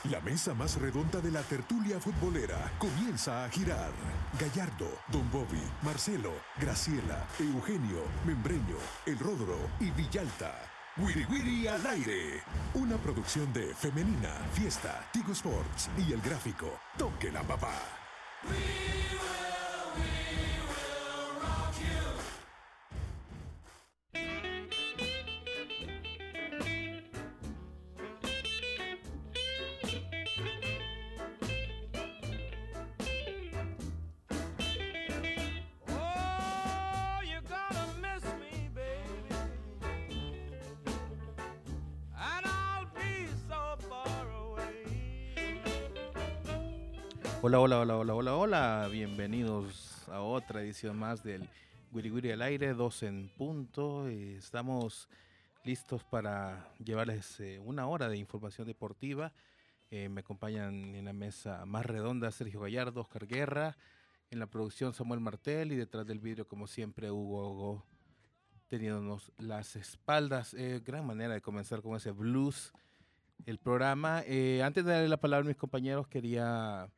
La mesa más redonda de la tertulia futbolera comienza a girar. Gallardo, Don Bobby, Marcelo, Graciela, Eugenio, Membreño, El Ródoro y Villalta. Wiri Wiri al aire. Una producción de Femenina, Fiesta, Tigo Sports y El Gráfico. Toque la papá. Hola, hola, hola, hola, hola, hola. Bienvenidos a otra edición más del Wiri Wiri al aire, 2 en punto. Estamos listos para llevarles una hora de información deportiva. Me acompañan en la mesa más redonda Sergio Gallardo, Oscar Guerra, en la producción Samuel Martel y detrás del vidrio, como siempre, Hugo Hugo, teniéndonos las espaldas. Gran manera de comenzar con ese blues el programa. Antes de darle la palabra a mis compañeros, quería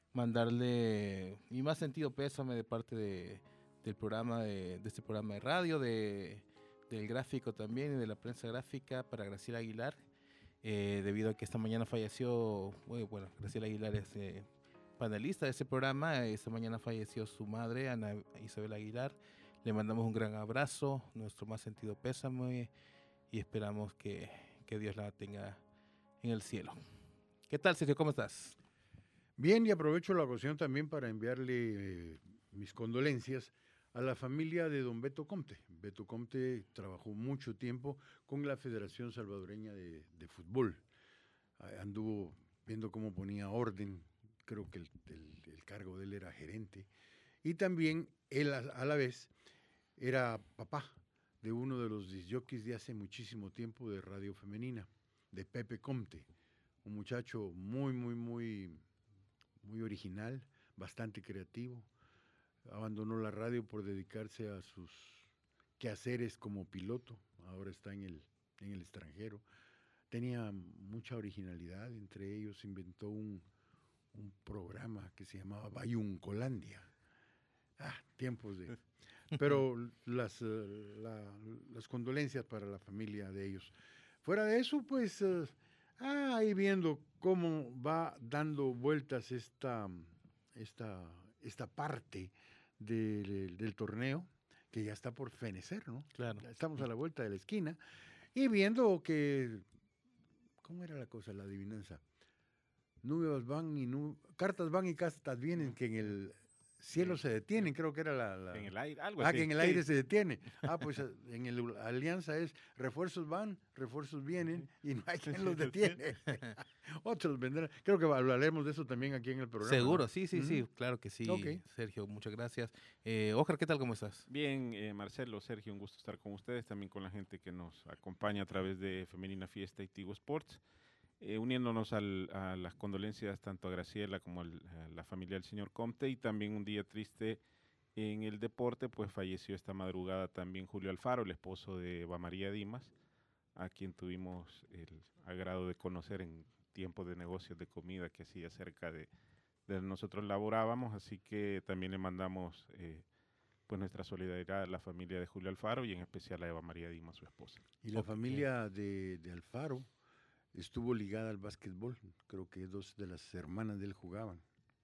mandarle mi más sentido pésame de parte del programa, de este programa de radio, del gráfico también y de la prensa gráfica para Graciela Aguilar, debido a que esta mañana falleció, bueno, Graciela Aguilar es panelista de ese programa. Esta mañana falleció su madre, Ana Isabel Aguilar. Le mandamos un gran abrazo, nuestro más sentido pésame y esperamos que Dios la tenga en el cielo. ¿Qué tal, Sergio? ¿Cómo estás? Bien, y aprovecho la ocasión también para enviarle mis condolencias a la familia de don Beto Comte. Beto Comte trabajó mucho tiempo con la Federación Salvadoreña de Fútbol. Anduvo viendo cómo ponía orden, creo que el cargo de él era gerente. Y también él a la vez era papá de uno de los discjockeys de hace muchísimo tiempo de Radio Femenina, de Pepe Comte, un muchacho muy original, bastante creativo. Abandonó la radio por dedicarse a sus quehaceres como piloto. Ahora está en el extranjero. Tenía mucha originalidad. Entre ellos inventó un programa que se llamaba Bayuncolandia. Tiempos de... Pero las condolencias para la familia de ellos. Fuera de eso, pues... ahí viendo cómo va dando vueltas esta parte del torneo, que ya está por fenecer, ¿no? Claro. Estamos a la vuelta de la esquina, y viendo que, ¿cómo era la cosa, la adivinanza? Nubes van y cartas van y cartas vienen, que en el cielo se detienen, creo que era en el aire, algo así. que en el aire se detiene. Pues en el Alianza es refuerzos van, refuerzos vienen y no hay quien los detiene. Otros vendrán. Creo que hablaremos de eso también aquí en el programa. Seguro, ¿no? sí, claro que sí. Okay. Sergio, muchas gracias. Oscar, ¿qué tal? ¿Cómo estás? Bien, Marcelo, Sergio, un gusto estar con ustedes, también con la gente que nos acompaña a través de Femenina Fiesta y Tigo Sports. Uniéndonos a las condolencias tanto a Graciela como a la familia del señor Comte, y también un día triste en el deporte, pues falleció esta madrugada también Julio Alfaro, el esposo de Eva María Dimas, a quien tuvimos el agrado de conocer en tiempos de negocios de comida que hacía cerca de nosotros laborábamos, así que también le mandamos pues nuestra solidaridad a la familia de Julio Alfaro y en especial a Eva María Dimas, su esposa. Y la familia de Alfaro estuvo ligada al básquetbol. Creo que dos de las hermanas de él jugaban.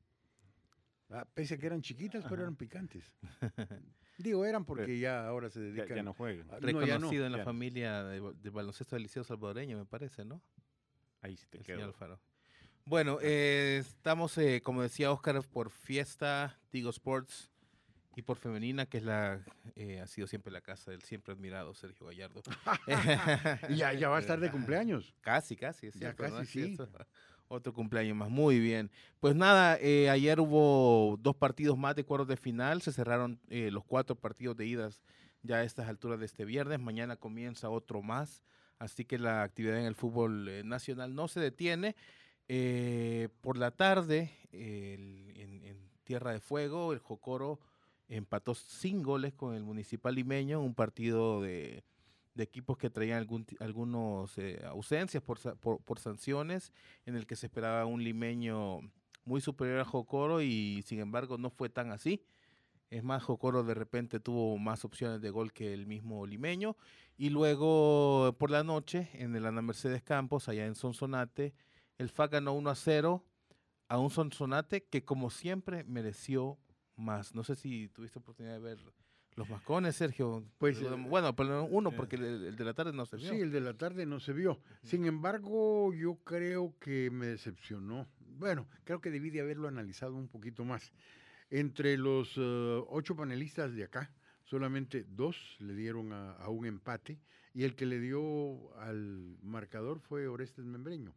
Pese a que eran chiquitas, pero eran picantes. Digo, eran porque ya ahora se dedican... Ya no juegan. Reconocido en la familia de baloncesto del Liceo Salvadoreño, me parece, ¿no? Ahí sí te el quedó. Señor Alfaro. Bueno, estamos, como decía Oscar, por Fiesta, Tigo Sports y por Femenina, que es ha sido siempre la casa del siempre admirado Sergio Gallardo. Y ya va a estar de cumpleaños. Casi, es ya cierto. casi, ¿no? sí. Otro cumpleaños más, muy bien. Pues nada, ayer hubo 2 partidos más de cuartos de final, se cerraron los 4 partidos de idas ya a estas alturas de este viernes, mañana comienza otro más, así que la actividad en el fútbol nacional no se detiene. Por la tarde, en Tierra de Fuego, el Jocoro empató sin goles con el Municipal Limeño, un partido de de equipos que traían algunos ausencias por sanciones, en el que se esperaba un limeño muy superior a Jocoro y sin embargo no fue tan así. Es más, Jocoro de repente tuvo más opciones de gol que el mismo limeño. Y luego por la noche, en el Ana Mercedes Campos, allá en Sonsonate, el FAC ganó 1-0 a un Sonsonate que como siempre mereció más. No sé si tuviste oportunidad de ver los mascones, Sergio. Pues, Bueno, pero uno, porque el de la tarde no se vio. Sí, el de la tarde no se vio. Sin embargo, yo creo que me decepcionó. Bueno, creo que debí de haberlo analizado un poquito más. Entre los 8 panelistas de acá, solamente 2 le dieron a un empate y el que le dio al marcador fue Orestes Membreño.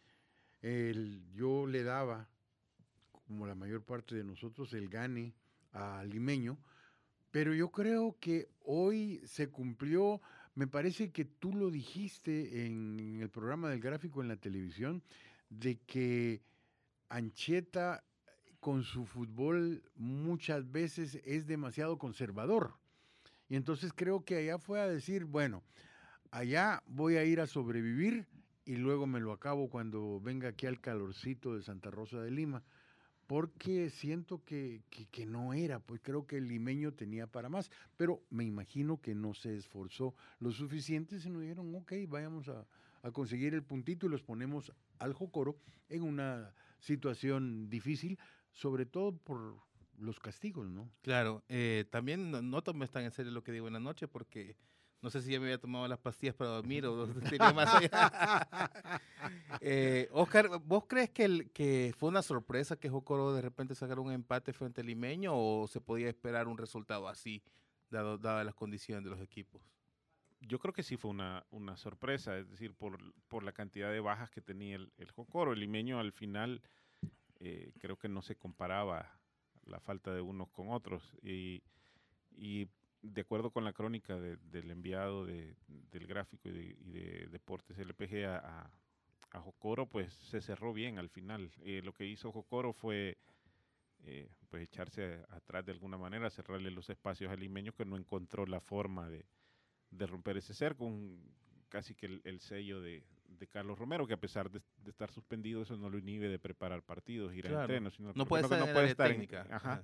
Yo le daba, como la mayor parte de nosotros, el gane a Limeño, pero yo creo que hoy se cumplió, me parece que tú lo dijiste en el programa del Gráfico en la televisión, de que Anchieta con su fútbol muchas veces es demasiado conservador. Y entonces creo que allá fue a decir, bueno, allá voy a ir a sobrevivir y luego me lo acabo cuando venga aquí al calorcito de Santa Rosa de Lima, porque siento que no era, pues creo que el limeño tenía para más, pero me imagino que no se esforzó lo suficiente, se nos dijeron, ok, vayamos a conseguir el puntito y los ponemos al Jocoro en una situación difícil, sobre todo por los castigos, ¿no? Claro, también no tomes tan en serio lo que digo en la noche porque no sé si ya me había tomado las pastillas para dormir o tenía más allá. Oscar, ¿vos crees que fue una sorpresa que Jocoro de repente sacara un empate frente al Limeño o se podía esperar un resultado así, dadas las condiciones de los equipos? Yo creo que sí fue una sorpresa, es decir, por la cantidad de bajas que tenía el Jocoro. El limeño al final creo que no se comparaba la falta de unos con otros. Y de acuerdo con la crónica del enviado del Gráfico y de Deportes LPG a Jocoro, pues se cerró bien al final. Lo que hizo Jocoro fue pues echarse atrás de alguna manera, cerrarle los espacios al limeño que no encontró la forma de romper ese cerco, casi que el sello de Carlos Romero, que a pesar de estar suspendido, eso no lo inhibe de preparar partidos, ir a entrenos, sino no puede estar no en puede la estar técnica. Ajá.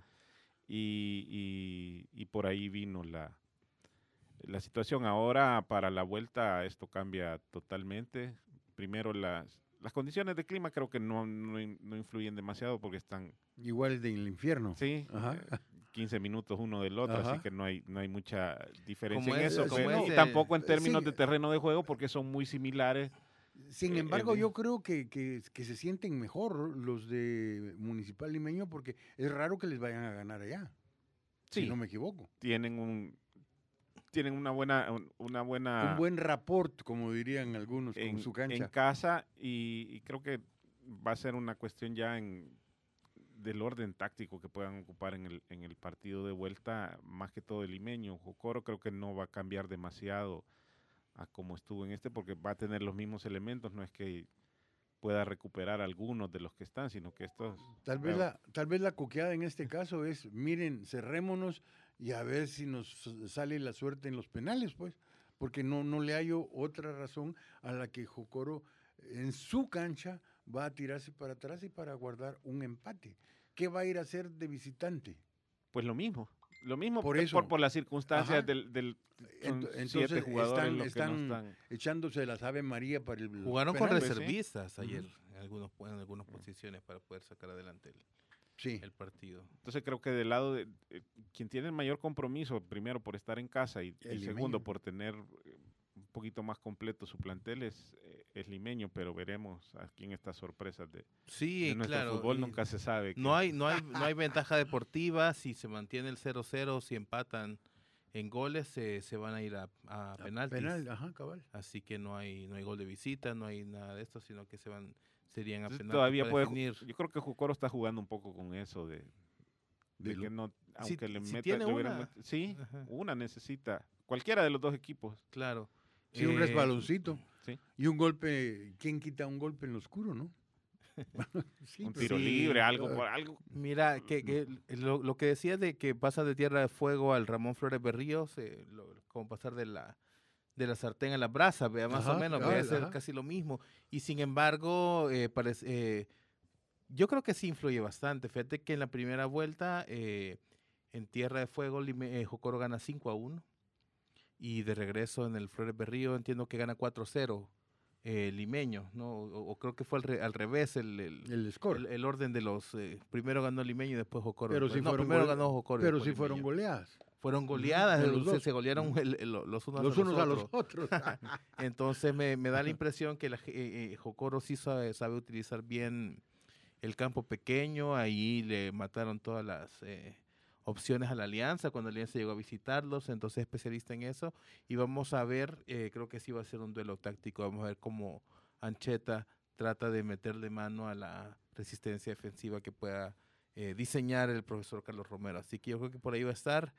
Y por ahí vino la situación. Ahora para la vuelta esto cambia totalmente. Primero las condiciones de clima creo que no influyen demasiado porque están igual del infierno. Sí, 15 minutos uno del otro, Ajá. así que no hay mucha diferencia en eso, y tampoco en términos de terreno de juego porque son muy similares. Sin embargo, yo creo que se sienten mejor los de Municipal Limeño porque es raro que les vayan a ganar allá, sí, si no me equivoco. Tienen una buena un buen rapport, como dirían algunos, con su cancha. En casa y creo que va a ser una cuestión ya del orden táctico que puedan ocupar en el partido de vuelta, más que todo el limeño. Jocoro creo que no va a cambiar demasiado a como estuvo en porque va a tener los mismos elementos, no es que pueda recuperar algunos de los que están, sino que estos... Tal vez la coqueada en este caso es, miren, cerrémonos y a ver si nos sale la suerte en los penales, pues, porque no le hallo otra razón a la que Jocoro en su cancha va a tirarse para atrás y para guardar un empate. ¿Qué va a ir a hacer de visitante? Pues lo mismo por eso. Por las circunstancias entonces 7 jugadores están echándose las Ave María para el jugaron penal, con reservistas ayer en algunas posiciones para poder sacar adelante el partido. Entonces creo que del lado de quien tiene el mayor compromiso, primero por estar en casa y segundo por tener un poquito más completo su plantel es limeño, pero veremos aquí en estas sorpresas de nuestro fútbol, nunca se sabe. No hay ventaja deportiva, si se mantiene el 0-0, si empatan en goles, se van a ir a penaltis. Cabal. Así que no hay gol de visita, no hay nada de esto, sino que serían a penaltis. Todavía yo creo que Jocoro está jugando un poco con eso de que no, aunque le meta, una necesita, cualquiera de los dos equipos. Claro. Sí, un resbaloncito. Sí. Y un golpe, ¿quién quita un golpe en lo oscuro, no? Un tiro libre, algo por algo. Mira, lo que decías de que pasa de Tierra de Fuego al Ramón Flores Berríos, como pasar de la sartén a las brasas, vea, más o Ajá, menos, cabal, va a ser ajá. casi lo mismo. Y sin embargo, yo creo que sí influye bastante. Fíjate que en la primera vuelta, en Tierra de Fuego, Jocoro gana 5-1. Y de regreso en el Flores Berrío entiendo que gana 4-0 Limeño, ¿no? O creo que fue al revés El score. el orden de los... primero ganó Limeño y después Jocoro. Pero Después, sí no, fueron primero ganó Jocoro y pero después sí fueron Limeño. goleadas. Fueron Ujú, goleadas, en los dos. se golearon Ujú. los unos Los a unos los a los otros. otros. Entonces me da la impresión que Jocoro sí sabe utilizar bien el campo pequeño. Ahí le mataron todas las opciones a la Alianza cuando la Alianza llegó a visitarlos. Entonces especialista en eso. Y vamos a ver, creo que sí va a ser un duelo táctico. Vamos a ver cómo Ancheta trata de meterle mano a la resistencia defensiva que pueda diseñar el profesor Carlos Romero. Así que yo creo que por ahí va a estar.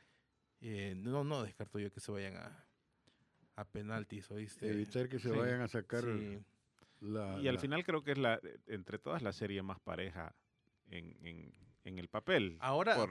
No descarto yo que se vayan a penaltis, ¿oíste? Evitar que se Sí, vayan a sacar sí. la... Y al la- final creo que es entre todas la serie más pareja en el papel. Ahora, Por-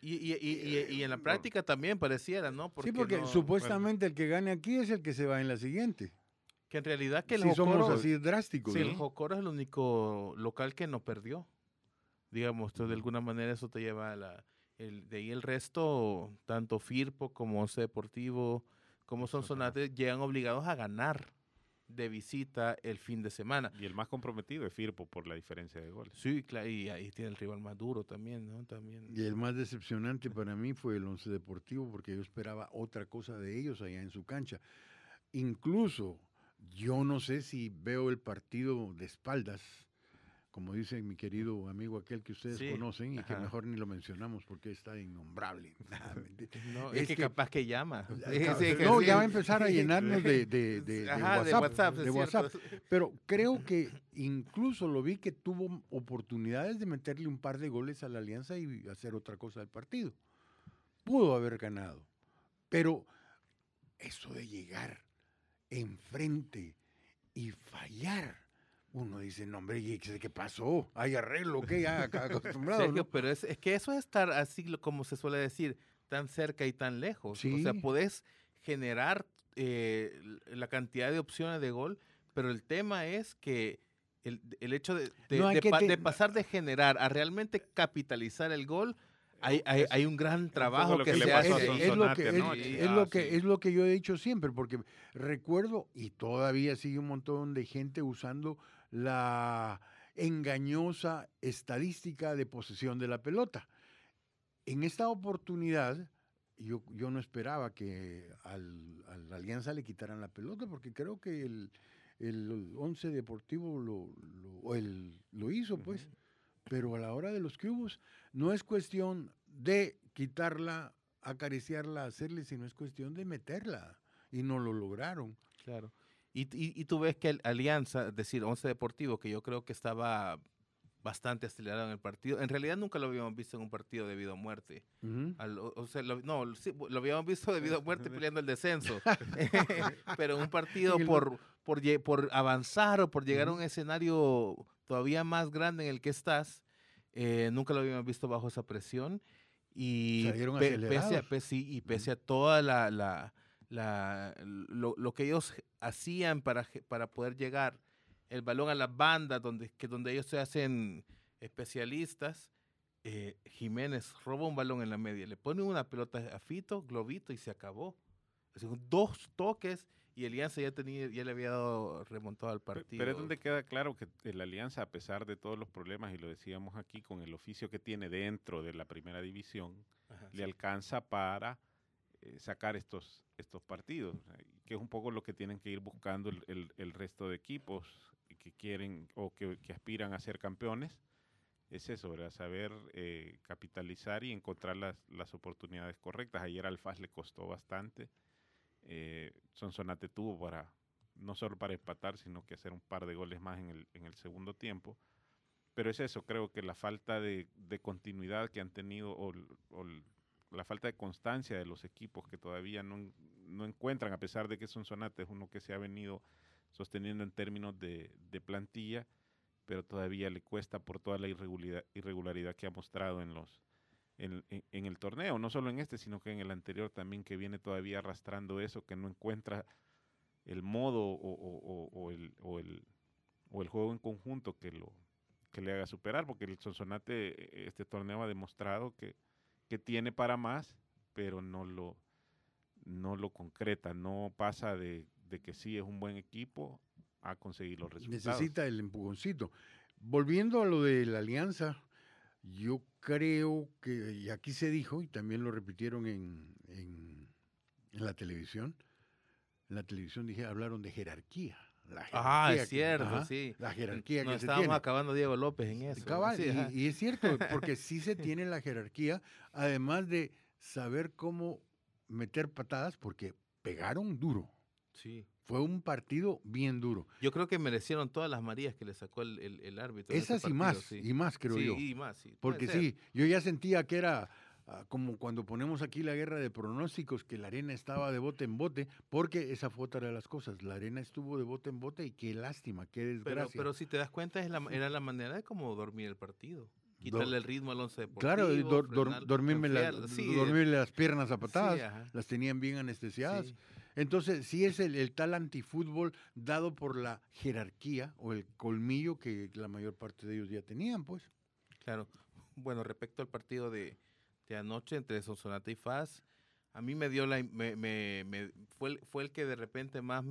y en la práctica también pareciera, ¿no? Sí, porque no, supuestamente el que gane aquí es el que se va en la siguiente. que en realidad que el Sí, somos Jocoro, así drásticos, sí, ¿no? el Jocoro es el único local que no perdió. Digamos, entonces, de alguna manera eso te lleva de ahí el resto, tanto Firpo como Once Deportivo, como Sonsonate, llegan obligados a ganar de visita el fin de semana. y el más comprometido es Firpo por la diferencia de goles. Sí, claro, y ahí tiene el rival más duro también, ¿no? También. Y el más decepcionante para mí fue el Once Deportivo, porque yo esperaba otra cosa de ellos allá en su cancha. Incluso, yo no sé si veo el partido de espaldas, como dice mi querido amigo aquel que ustedes Sí, conocen y que ajá. mejor ni lo mencionamos porque está innombrable. Nah, mentira. No, Es es que que- capaz que llama. No, ya va a empezar a llenarnos de Ajá, de WhatsApp. WhatsApp, de es WhatsApp. cierto. Pero creo que incluso lo vi que tuvo oportunidades de meterle un par de goles a la Alianza y hacer otra cosa del partido. Pudo haber ganado. Pero eso de llegar enfrente y fallar, uno dice, no, hombre, ¿y qué pasó? ¿Hay arreglo? ¿Qué? Ya acostumbrado, Sergio, ¿no? pero es que eso es estar así como se suele decir, tan cerca y tan lejos. O sea, Sí. podés generar la cantidad de opciones de gol, pero el tema es que el hecho No hay que de pasar de generar a realmente capitalizar el gol, hay un gran trabajo lo que que le se pasó hace. a ahí. Es lo Sonsonate que, anoche. es lo que yo he dicho siempre, porque recuerdo, y todavía sigue un montón de gente usando la engañosa estadística de posesión de la pelota. En esta oportunidad, yo no esperaba que a la Alianza le quitaran la pelota, porque creo que el Once Deportivo lo hizo, pues. Ujú. Pero a la hora de los cubos, no es cuestión de quitarla, acariciarla, hacerle, sino es cuestión de meterla. Y no lo lograron. Claro. Y tú ves que Alianza, es decir, Once Deportivo, que yo creo que estaba bastante acelerado en el partido, en realidad nunca lo habíamos visto en un partido debido a muerte. Ujú. O sea, no, sí, lo habíamos visto debido a muerte peleando el descenso. Pero en un partido En el- por avanzar o por llegar a Ujú. un escenario todavía más grande en el que estás, nunca lo habíamos visto bajo esa presión. Y Salieron pese acelerados. y pese a toda lo que ellos hacían para poder llegar el balón a las bandas donde ellos se hacen especialistas, Jiménez roba un balón en la media, le pone una pelota a Fito, globito y se acabó. Así, 2 toques y Alianza ya le había dado remontado al partido. Pero es donde queda claro que la Alianza, a pesar de todos los problemas, y lo decíamos aquí, con el oficio que tiene dentro de la primera división, Ajá, le sí. alcanza para sacar estos partidos, o sea, que es un poco lo que tienen que ir buscando el resto de equipos que quieren o que aspiran a ser campeones. Es eso, ¿verdad? Saber capitalizar y encontrar las oportunidades correctas. Ayer al FAS le costó bastante. Sonsonate tuvo no solo para empatar, sino que hacer un par de goles más en el segundo tiempo. Pero es eso, creo que la falta de continuidad que han tenido o la falta de constancia de los equipos que todavía no encuentran, a pesar de que Sonsonate es uno que se ha venido sosteniendo en términos de plantilla, pero todavía le cuesta por toda la irregularidad que ha mostrado en el torneo, no solo en este, sino que en el anterior también, que viene todavía arrastrando eso, que no encuentra el modo o el juego en conjunto que le haga superar, porque el Sonsonate este torneo ha demostrado que tiene para más, pero no lo concreta, no pasa de que sí es un buen equipo a conseguir los resultados. Necesita el empujoncito. Volviendo a lo de la Alianza, yo creo que, y aquí se dijo, y también lo repitieron en la televisión, hablaron de jerarquía. Es cierto, sí. La jerarquía Nos que se estábamos tiene. acabando Diego López en eso. Cabal, Sí, y es cierto, porque sí se tiene la jerarquía, además de saber cómo meter patadas, porque pegaron duro. sí. Fue un partido bien duro. Yo creo que merecieron todas las Marías que le sacó el árbitro. En ese Esas partido, y más creo sí, yo. y más, sí. Porque Puede ser. sí, yo ya sentía que era como cuando ponemos aquí la guerra de pronósticos, que la arena estaba de bote en bote, porque esa fue otra de las cosas. La arena estuvo de bote en bote y qué lástima, qué desgracia. Pero si te das cuenta, era la manera de cómo dormir el partido. Quitarle el ritmo al Once Deportivo. Claro, dormirme las piernas a patadas, Sí, las tenían bien anestesiadas. sí. Entonces, sí es el tal antifútbol dado por la jerarquía o el colmillo que la mayor parte de ellos ya tenían, pues. Claro. Bueno, respecto al partido de anoche entre Sonsonate y FAS, a mí me dio fue el que de repente más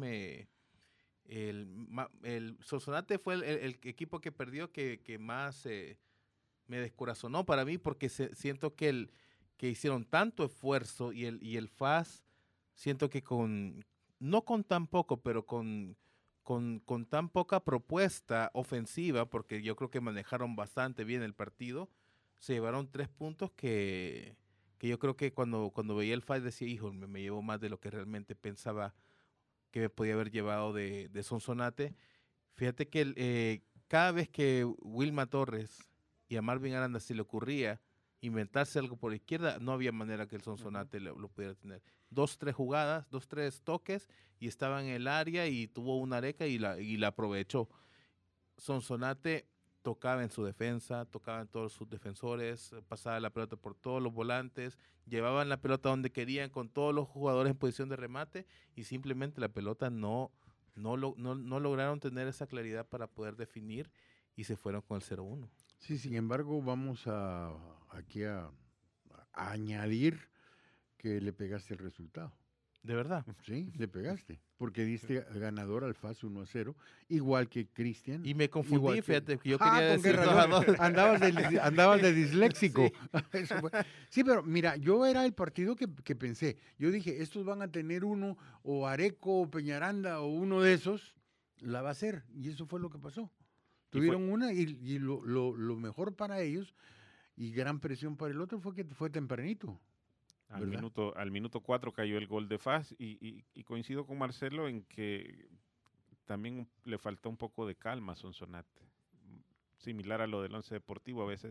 el Sonsonate fue el equipo que perdió que más me descorazonó para mí, porque siento que hicieron tanto esfuerzo y el FAS siento que no con tan poco, pero con tan poca propuesta ofensiva, porque yo creo que manejaron bastante bien el partido, se llevaron 3 puntos que yo creo que cuando veía el FAS decía, hijo, me llevo más de lo que realmente pensaba que me podía haber llevado de Sonsonate. Fíjate que cada vez que Wilma Torres y a Marvin Aranda se le ocurría inventarse algo por izquierda, no había manera que el Sonsonate lo pudiera tener. 2-3 jugadas, 2-3 toques, y estaba en el área y tuvo una areca y la aprovechó. Sonsonate tocaba en su defensa, tocaba en todos sus defensores, pasaba la pelota por todos los volantes, llevaban la pelota donde querían con todos los jugadores en posición de remate, y simplemente la pelota no lograron tener esa claridad para poder definir, y se fueron con el 0-1. Sí, sin embargo, vamos aquí a añadir que le pegaste el resultado. ¿De verdad? Sí, le pegaste, porque diste ganador al FAS 1-0, igual que Cristian. Y me confundí, fíjate, que yo quería ¿con decir qué razón? 2-2. Andabas de disléxico. Sí. Sí, pero mira, yo era el partido que pensé. Yo dije, estos van a tener uno, o Areco, o Peñaranda, o uno de esos, la va a hacer. Y eso fue lo que pasó. Tuvieron una y lo mejor para ellos y gran presión para el otro fue que fue tempranito. Al minuto 4 cayó el gol de FAS y coincido con Marcelo en que también le faltó un poco de calma a Sonsonate. Similar a lo del Once Deportivo, a veces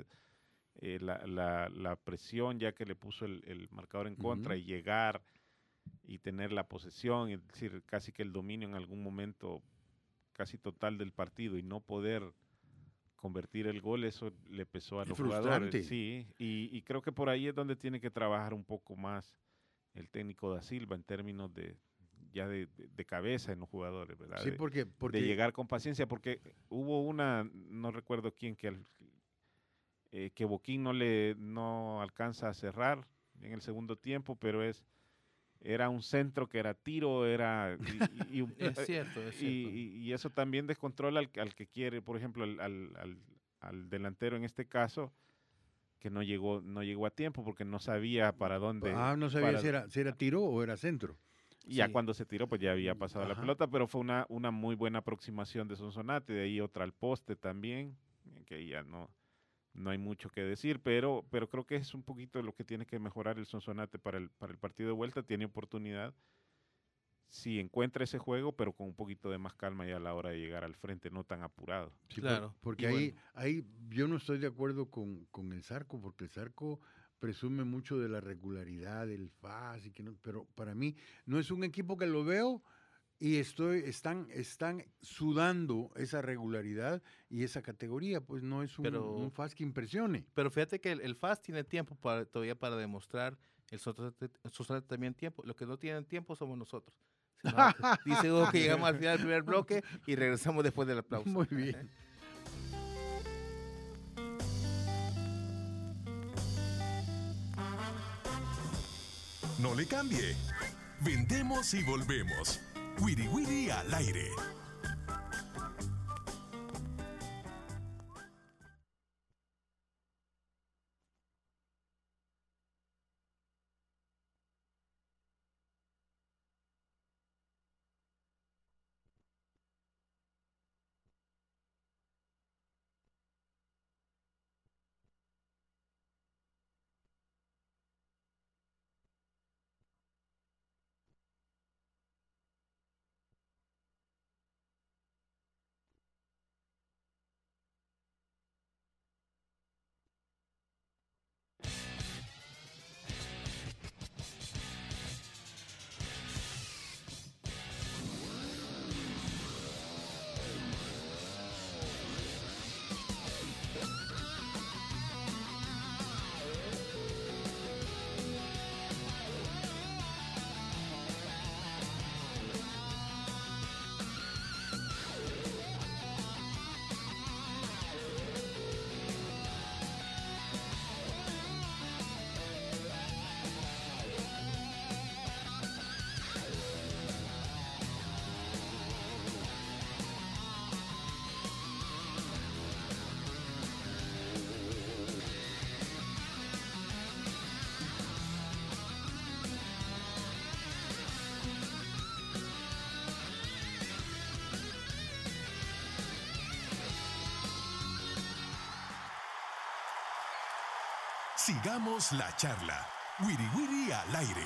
la presión ya que le puso el marcador en contra y llegar y tener la posesión, es decir, casi que el dominio en algún momento casi total del partido y no poder convertir el gol, eso le pesó a los jugadores. Sí, y creo que por ahí es donde tiene que trabajar un poco más el técnico Da Silva en términos de cabeza en los jugadores, ¿verdad? Sí, porque de llegar con paciencia, porque hubo no recuerdo quién, que Boquín no alcanza a cerrar en el segundo tiempo, pero era un centro que era tiro, Es cierto. Y eso también descontrola al que quiere, por ejemplo, al delantero en este caso, que no llegó a tiempo porque no sabía para dónde. No sabía si era tiro o era centro. Y ya cuando se tiró, pues ya había pasado la pelota, pero fue una muy buena aproximación de Sonsonate, de ahí otra al poste también, que ya no hay mucho que decir, pero creo que es un poquito lo que tiene que mejorar el Sonsonate para el partido de vuelta. Tiene oportunidad si encuentra ese juego, pero con un poquito de más calma ya a la hora de llegar al frente, no tan apurado. Sí, claro. Porque ahí yo no estoy de acuerdo con el Zarco, porque el Zarco presume mucho de la regularidad del FAS, pero para mí no es un equipo que lo veo y están sudando esa regularidad y esa categoría, pues no es un FAS que impresione. Pero fíjate que el FAS tiene tiempo todavía para demostrar, el Sonsonate también tiempo, los que no tienen tiempo somos nosotros. No, dice Hugo que llegamos al final del primer bloque y regresamos después del aplauso. Muy bien. No le cambie. Vendemos y volvemos. Wiri Wiri al aire. Sigamos la charla. Wiri Wiri al aire.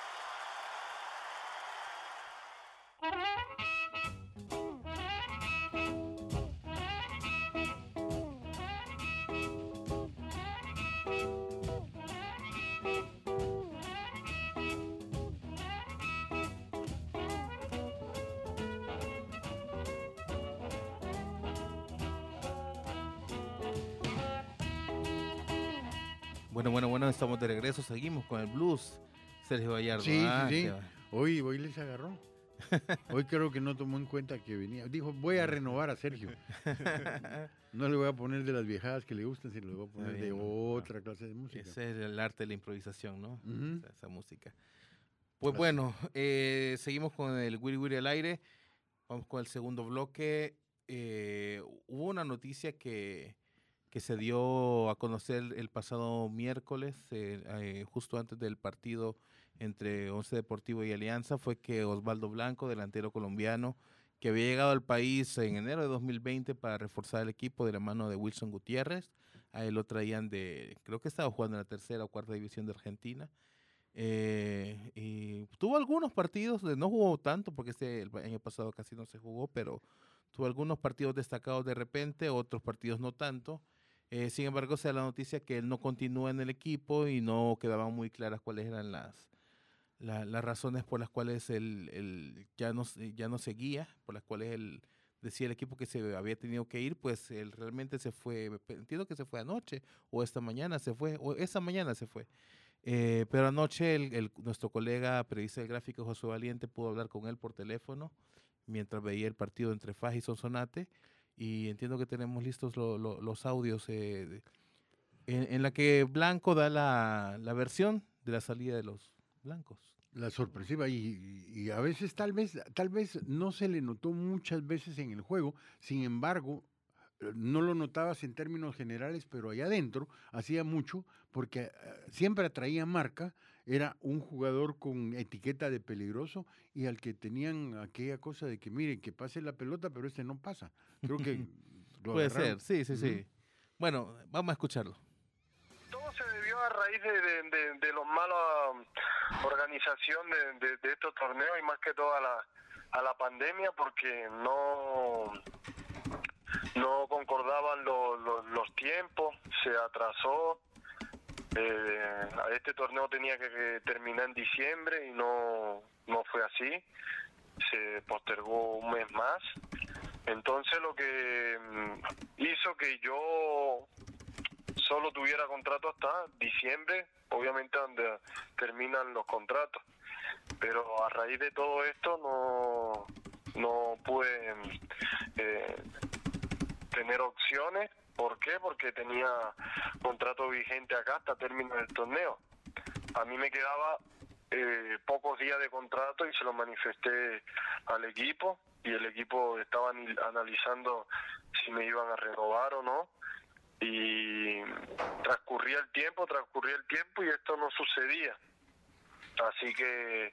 Bueno, estamos de regreso, seguimos con el blues. Sergio Gallardo. Sí. Hoy les agarró. Hoy creo que no tomó en cuenta que venía. Dijo, voy a renovar a Sergio. No le voy a poner de las viejadas que le gustan, sino le voy a poner de otra clase de música. Ese es el arte de la improvisación, ¿no? Uh-huh. Esa música. Pues bueno, seguimos con el Wiri Wiri al aire. Vamos con el segundo bloque. Hubo una noticia que se dio a conocer el pasado miércoles, justo antes del partido entre Once Deportivo y Alianza, fue que Osvaldo Blanco, delantero colombiano, que había llegado al país en enero de 2020 para reforzar el equipo de la mano de Wilson Gutiérrez. A él lo traían creo que estaba jugando en la tercera o cuarta división de Argentina. Y tuvo algunos partidos, no jugó tanto porque el año pasado casi no se jugó, pero tuvo algunos partidos destacados de repente, otros partidos no tanto. Sin embargo, se da la noticia que él no continúa en el equipo y no quedaban muy claras cuáles eran las razones por las cuales él ya no seguía, por las cuales él decía el equipo que se había tenido que ir, pues él realmente se fue. Entiendo que se fue anoche o esta mañana se fue, o esa mañana se fue. Pero anoche nuestro colega periodista del Gráfico, Josué Valiente, pudo hablar con él por teléfono mientras veía el partido entre Faja y Sonsonate, y entiendo que tenemos listos los audios en la que Blanco da la versión de la salida de los blancos. La sorpresiva, y a veces tal vez no se le notó muchas veces en el juego, sin embargo, no lo notabas en términos generales, pero allá adentro hacía mucho, porque siempre atraía marca, era un jugador con etiqueta de peligroso y al que tenían aquella cosa de que miren, que pase la pelota, pero no pasa. Creo que puede ser, sí. Bueno, vamos a escucharlo. Todo se debió a raíz de los malos organización de estos torneos y más que todo a la pandemia, porque no concordaban los tiempos, se atrasó. Este torneo tenía que terminar en diciembre y no fue así, se postergó un mes más. Entonces lo que hizo que yo solo tuviera contrato hasta diciembre, obviamente donde terminan los contratos. pero a raíz de todo esto no pude tener opciones. ¿Por qué? Porque tenía contrato vigente acá hasta término del torneo. A mí me quedaba pocos días de contrato y se lo manifesté al equipo, y el equipo estaba analizando si me iban a renovar o no, y transcurría el tiempo y esto no sucedía. Así que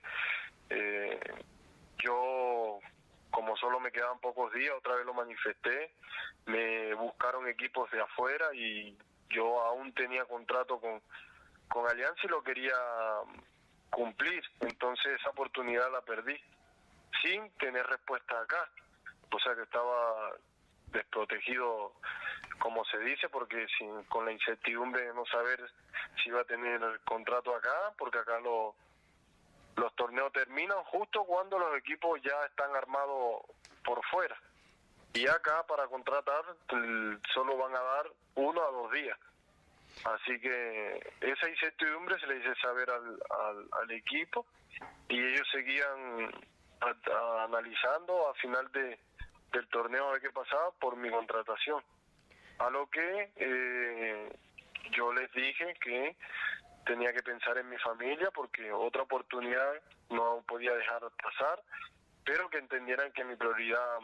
yo, como solo me quedaban pocos días, otra vez lo manifesté, me buscaron equipos de afuera y yo aún tenía contrato con Alianza y lo quería cumplir, entonces esa oportunidad la perdí sin tener respuesta acá, o sea que estaba desprotegido, como se dice, porque con la incertidumbre de no saber si iba a tener el contrato acá, porque acá los torneos terminan justo cuando los equipos ya están armados por fuera, y acá para contratar solo van a dar 1 a 2 días. Así que esa incertidumbre se le hice saber al equipo, y ellos seguían analizando a final del torneo a ver qué pasaba por mi contratación. A lo que yo les dije que tenía que pensar en mi familia porque otra oportunidad no podía dejar pasar, pero que entendieran que mi prioridad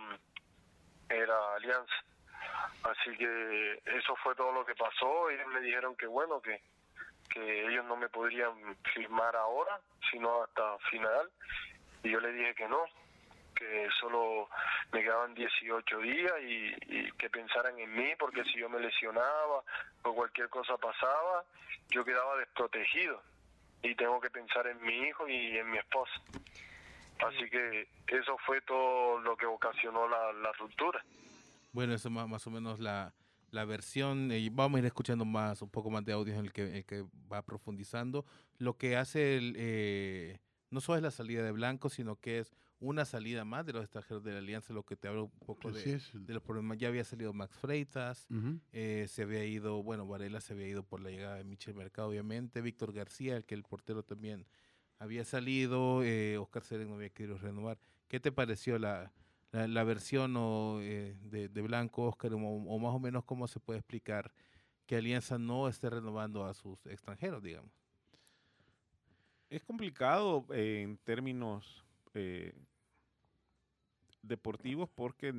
era Alianza. Así que eso fue todo lo que pasó. Ellos me dijeron que bueno, que ellos no me podrían firmar ahora, sino hasta final. Y yo le dije que no, que solo me quedaban 18 días y que pensaran en mí, porque si yo me lesionaba o cualquier cosa pasaba, yo quedaba desprotegido. Y tengo que pensar en mi hijo y en mi esposa. Así que eso fue todo lo que ocasionó la ruptura. Bueno, eso más o menos la versión, vamos a ir escuchando un poco más de audios en el que va profundizando. Lo que hace no solo es la salida de Blanco, sino que es una salida más de los extranjeros de la Alianza, lo que te hablo un poco de los problemas. Ya había salido Max Freitas, se había ido, Varela se había ido por la llegada de Michel Mercado, obviamente, Víctor García, el portero también había salido, Oscar Seren no había querido renovar. ¿Qué te pareció la versión de Blanco, Oscar, o más o menos cómo se puede explicar que Alianza no esté renovando a sus extranjeros, digamos? Es complicado en términos deportivos porque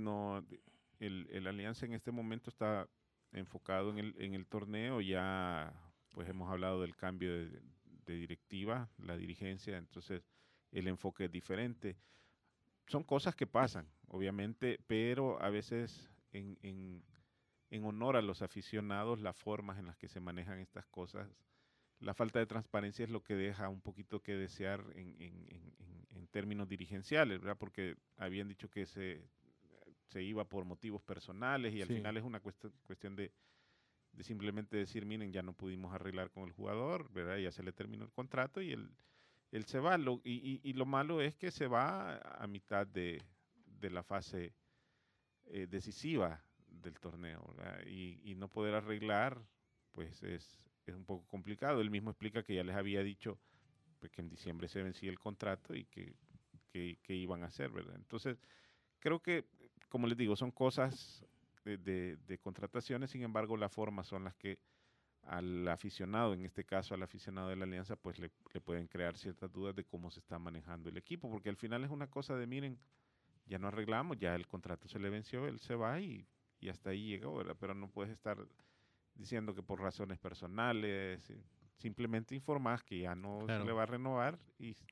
el Alianza en este momento está enfocado en el torneo. Ya pues hemos hablado del cambio de directiva, la dirigencia, entonces el enfoque es diferente. Son cosas que pasan, obviamente, pero a veces en honor a los aficionados, las formas en las que se manejan estas cosas, la falta de transparencia es lo que deja un poquito que desear en términos dirigenciales, ¿verdad? Porque habían dicho que se iba por motivos personales y al final es una cuestión de simplemente decir, miren, ya no pudimos arreglar con el jugador, ¿verdad? Ya se le terminó el contrato y él se va. Y lo malo es que se va a mitad de la fase decisiva del torneo, ¿verdad? Y no poder arreglar, pues es un poco complicado. Él mismo explica que ya les había dicho pues, que en diciembre se vencía el contrato y que iban a hacer, ¿verdad? Entonces, creo que, como les digo, son cosas de contrataciones, sin embargo, las formas son las que al aficionado, en este caso al aficionado de la Alianza, pues le pueden crear ciertas dudas de cómo se está manejando el equipo, porque al final es una cosa de, miren, ya no arreglamos, ya el contrato se le venció, él se va y hasta ahí llegó, ¿verdad? Pero no puedes estar diciendo que por razones personales, simplemente informas que ya no se le va a renovar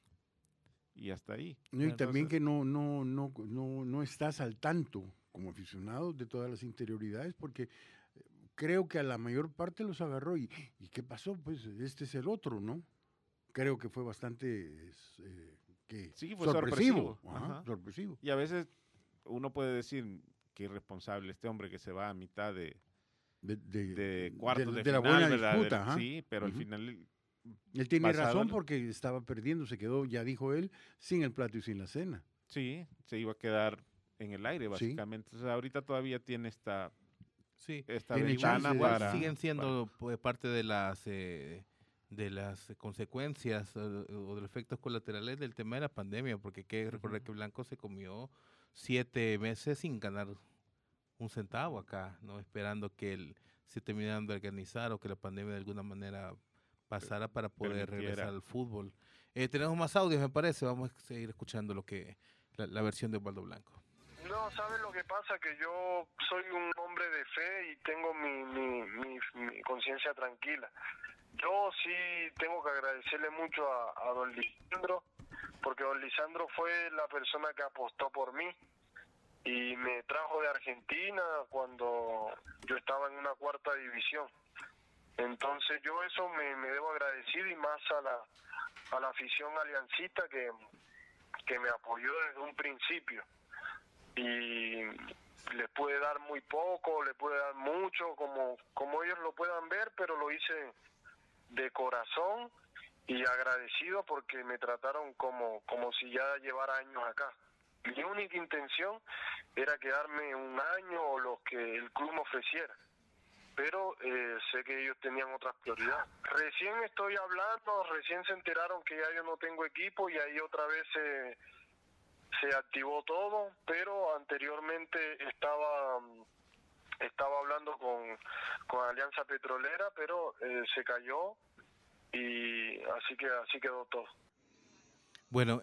y hasta ahí. No, y también que no estás al tanto como aficionado de todas las interioridades, porque creo que a la mayor parte los agarró y ¿qué pasó? Pues este es el otro, ¿no? Creo que fue bastante fue sorpresivo. Ajá. Sorpresivo. Y a veces uno puede decir que irresponsable este hombre que se va a mitad de cuartos de la final, buena ¿verdad? disputa. Sí, pero al final... Él tiene razón porque estaba perdiendo, se quedó, ya dijo él, sin el plato y sin la cena. Sí, se iba a quedar en el aire, básicamente. Entonces ahorita todavía tiene esta ventana para... Siguen siendo parte de las de las consecuencias o de los efectos colaterales del tema de la pandemia, porque hay que recordar que Blanco se comió 7 meses sin ganar un centavo acá, ¿no? Esperando que se terminara de organizar o que la pandemia de alguna manera pasara para poder regresar al fútbol. Tenemos más audios, me parece. Vamos a seguir escuchando la versión de Osvaldo Blanco. No, ¿sabes lo que pasa? Que yo soy un hombre de fe y tengo mi conciencia tranquila. Yo sí tengo que agradecerle mucho a don Lisandro, porque don Lisandro fue la persona que apostó por mí y me trajo de Argentina cuando yo estaba en una 4ª división. Entonces yo eso me debo agradecido, y más a la afición aliancista que me apoyó desde un principio. Y les puede dar muy poco, les puede dar mucho, como ellos lo puedan ver, pero lo hice de corazón y agradecido porque me trataron como si ya llevara años acá. Mi única intención era quedarme un año o lo que el club me ofreciera, pero sé que ellos tenían otras prioridades. Recién estoy hablando, recién se enteraron que ya yo no tengo equipo y ahí otra vez se activó todo, pero anteriormente estaba hablando con Alianza Petrolera, pero se cayó y así quedó todo. Bueno,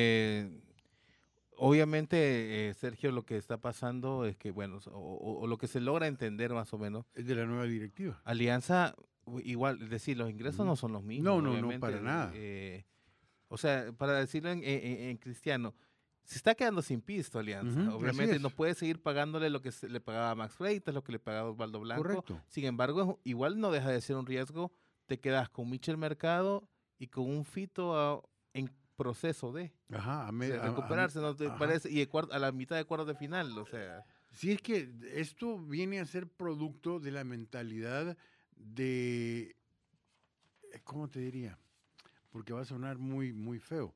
obviamente, Sergio, lo que está pasando es que, bueno, o lo que se logra entender más o menos. Es de la nueva directiva. Alianza, igual, es decir, los ingresos no son los mismos. No, para nada. O sea, para decirlo en cristiano, se está quedando sin pisto Alianza. Obviamente no puede seguir pagándole lo que le pagaba Max Freitas, lo que le pagaba Osvaldo Blanco. Correcto. Sin embargo, igual no deja de ser un riesgo. Te quedas con Michel Mercado y con un Fito en proceso de recuperarse, ¿no te parece? Y a la mitad de cuartos de final, o sea. Sí, es que esto viene a ser producto de la mentalidad de, ¿cómo te diría? Porque va a sonar muy, muy feo.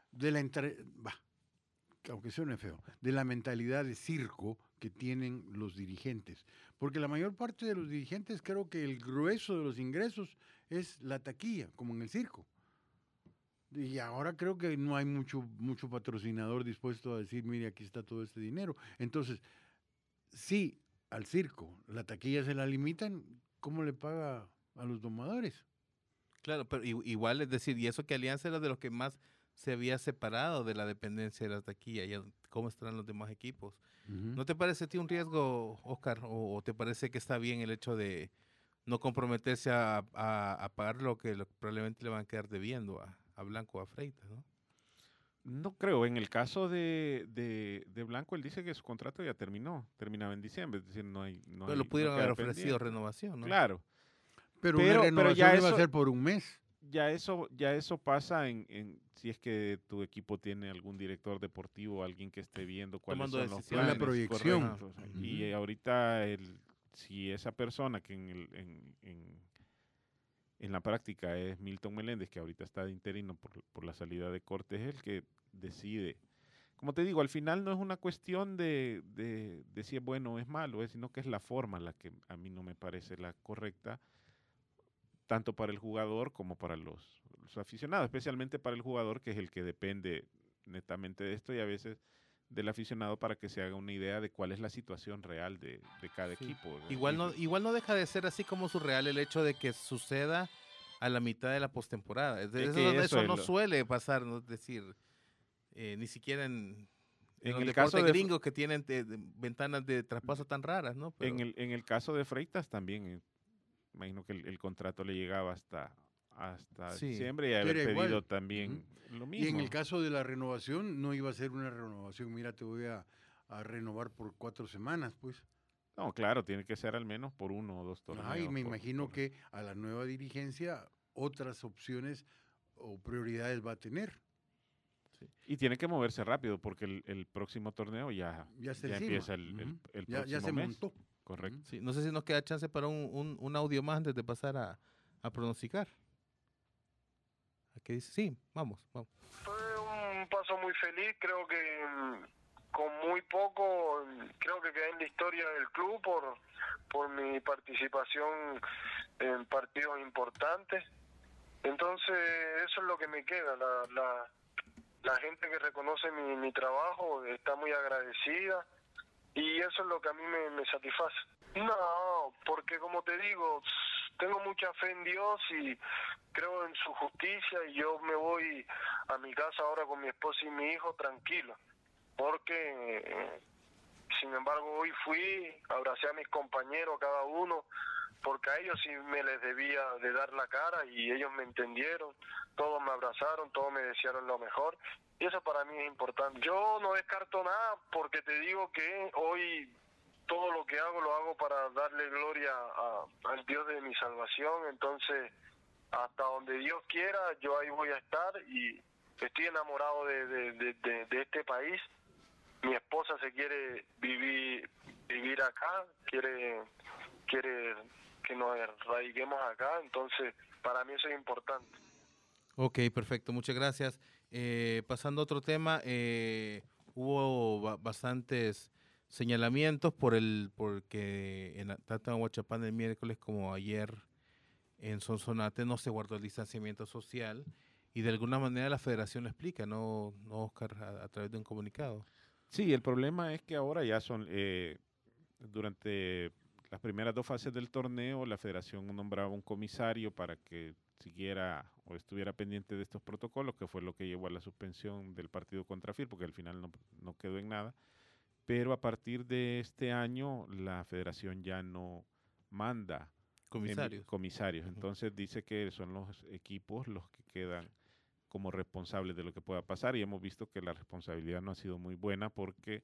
Aunque suene feo, de la mentalidad de circo que tienen los dirigentes. Porque la mayor parte de los dirigentes, creo que el grueso de los ingresos es la taquilla, como en el circo. Y ahora creo que no hay mucho patrocinador dispuesto a decir, mire, aquí está todo este dinero. Entonces, sí, al circo, la taquilla se la limitan, ¿cómo le paga a los domadores? Claro, pero igual, es decir, y eso que Alianza era de los que más se había separado de la dependencia de la taquilla, y cómo estarán los demás equipos. ¿No te parece a ti un riesgo, Oscar, o te parece que está bien el hecho de no comprometerse a pagar lo que probablemente le van a quedar debiendo a Blanco o a Freitas, ¿no? No creo. En el caso de Blanco, él dice que su contrato ya terminaba en diciembre, es decir, pero lo pudieron haber ofrecido renovación, ¿no? Claro. Pero una renovación ya iba a ser por un mes. Ya eso pasa si es que tu equipo tiene algún director deportivo, alguien que esté viendo cuáles son los planes, la proyección. Y ahorita si esa persona que en la práctica es Milton Meléndez, que ahorita está de interino por la salida de Cortés, es el que decide. Como te digo, al final no es una cuestión de si es bueno o es malo, sino que es la forma la que a mí no me parece la correcta, tanto para el jugador como para los aficionados, especialmente para el jugador, que es el que depende netamente de esto, y a veces del aficionado, para que se haga una idea de cuál es la situación real de cada equipo, ¿no? Igual no deja de ser así como surreal el hecho de que suceda a la mitad de la postemporada. Eso no suele pasar, ¿no? Es decir, ni siquiera en el caso de gringos que tienen ventanas de traspaso tan raras, ¿no? Pero en el caso de Freitas también, imagino que el contrato le llegaba hasta diciembre, y haber pedido también lo mismo. Y en el caso de la renovación, no iba a ser una renovación, mira, te voy a renovar por 4 semanas, pues. No, claro, tiene que ser al menos por 1 o 2 torneos. Y me imagino que a la nueva dirigencia otras opciones o prioridades va a tener. Sí. Y tiene que moverse rápido, porque el próximo torneo ya empieza el próximo ya se mes. montó. Correcto. Sí, no sé si nos queda chance para un audio más antes de pasar a pronosticar. ¿Qué dice? Sí, vamos. Fue un paso muy feliz, creo que con muy poco, creo que quedé en la historia del club por mi participación en partidos importantes, Entonces eso es lo que me queda, la gente que reconoce mi trabajo está muy agradecida y eso es lo que a mí me satisface. No, porque como te digo, tengo mucha fe en Dios y creo en su justicia y yo me voy a mi casa ahora con mi esposa y mi hijo tranquilo, porque sin embargo hoy fui, abracé a mis compañeros cada uno, porque a ellos sí me les debía de dar la cara y ellos me entendieron, todos me abrazaron, todos me desearon lo mejor y eso para mí es importante. Yo no descarto nada porque te digo que hoy todo lo que hago lo hago para darle gloria al Dios de mi salvación, entonces hasta donde Dios quiera yo ahí voy a estar y estoy enamorado de este país. Mi esposa se quiere vivir acá, quiere que nos arraiguemos acá, entonces para mí eso es importante. Ok, perfecto, muchas gracias. Pasando a otro tema, hubo bastantes señalamientos porque tanto en Huachapán el miércoles como ayer en Sonsonate no se guardó el distanciamiento social y de alguna manera la federación lo explica, ¿no, Oscar, a través de un comunicado? Sí, el problema es que ahora ya son, durante las primeras 2 fases del torneo, la federación nombraba un comisario para que siguiera o estuviera pendiente de estos protocolos, que fue lo que llevó a la suspensión del partido contra FIR, porque al final no quedó en nada. Pero a partir de este año, la federación ya no manda comisarios. Entonces dice que son los equipos los que quedan como responsables de lo que pueda pasar y hemos visto que la responsabilidad no ha sido muy buena porque